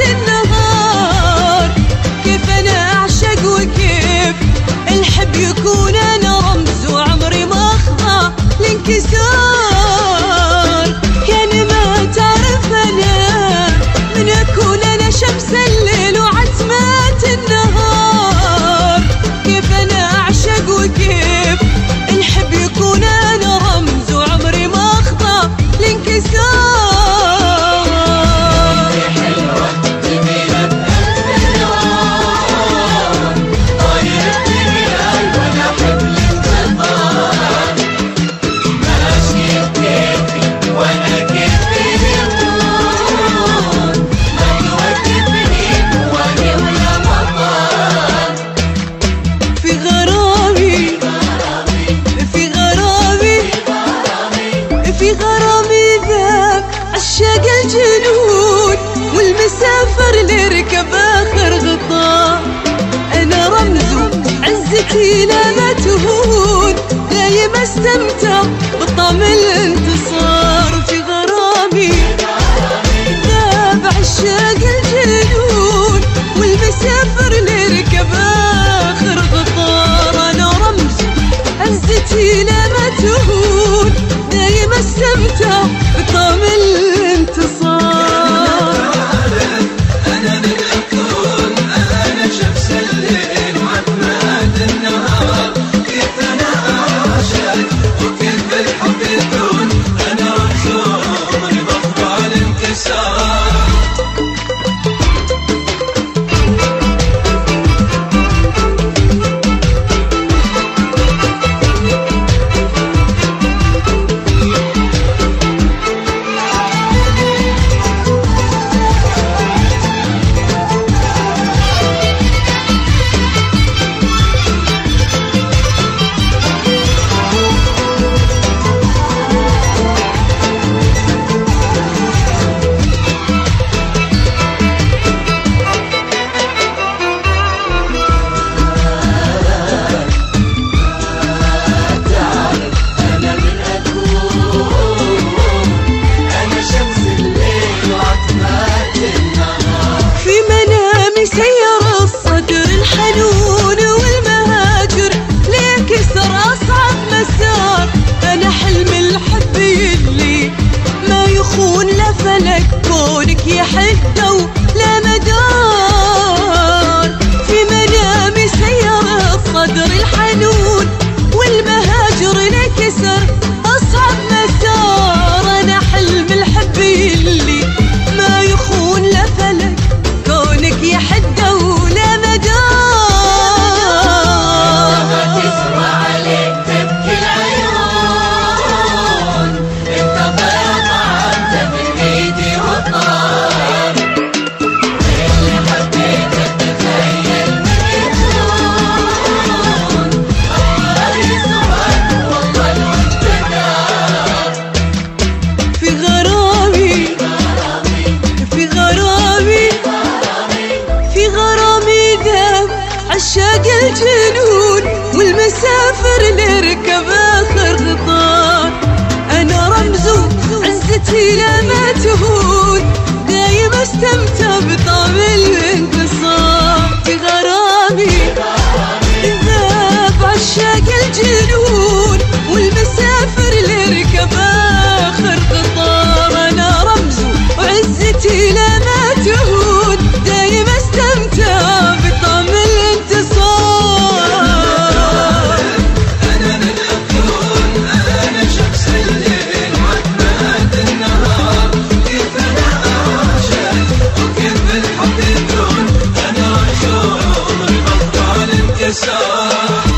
النهار. كيف أنا أعشق وكيف الحب يكون أنا رمز وعمري ما أخضع لانكسار. كان ما تعرف أنا من أكون أنا شمس الليل وعتمة النهار. كيف أنا أعشق وكيف الحب يكون أنا رمز وعمري ما أخضع لانكسار. في غرامي ذاك عشاق الجنون والمسافر اللي ركب آخر غطاء. أنا رمز عزتي لا ما تهون دايم استمتع بطعم الانتصار. في غرامي ذاك عشاق الجنون والمسافر اللي ركب آخر غطاء. أنا رمز عزتي لا ما تهون دايم استمتع بطعم الانتصار. أنا من أكون أنا شمس الليل وعتمة النهار. كيف أنا أعشق وكيف الحب يكون أنا رمز بخضع الانكسار. سير الصدر الحنون والمهاجر ليكسر أصعب مسار. أنا حلم الحب اللي ما يخون لا فلك كونك يحده لا مدار. في منامي سير الصدر الحنون والمهاجر ليكسر أصعب مسار. أنا حلم الحب اللي ما يخون لا فلك كونك يحده ولا مدار. لما تسمع عليك تبكي العيون انت بيضة انت من ايدي وطار. اللي حبيتك تخيل من يكون الله يسمعك والله الوقت نار. في غرامي في غرامي في غرامي ذاب عشاق الجنون والمسافر اللي ركب آخر غطار. أنا رمز عزتي لا ما تهون دايم استمتع بطعم الانتصار. في غرامي ذاب عشاق الجنون والمسافر اللي ركب آخر غطار. أنا رمز وعزتي لا ما تهون دايم استمتع بطعم الانتصار. أنا من أكون أنا شمس الليل وعتمة النهار. كيف أنا أعشق وكيف الحب يكون أنا عمري بخضع الانكسار.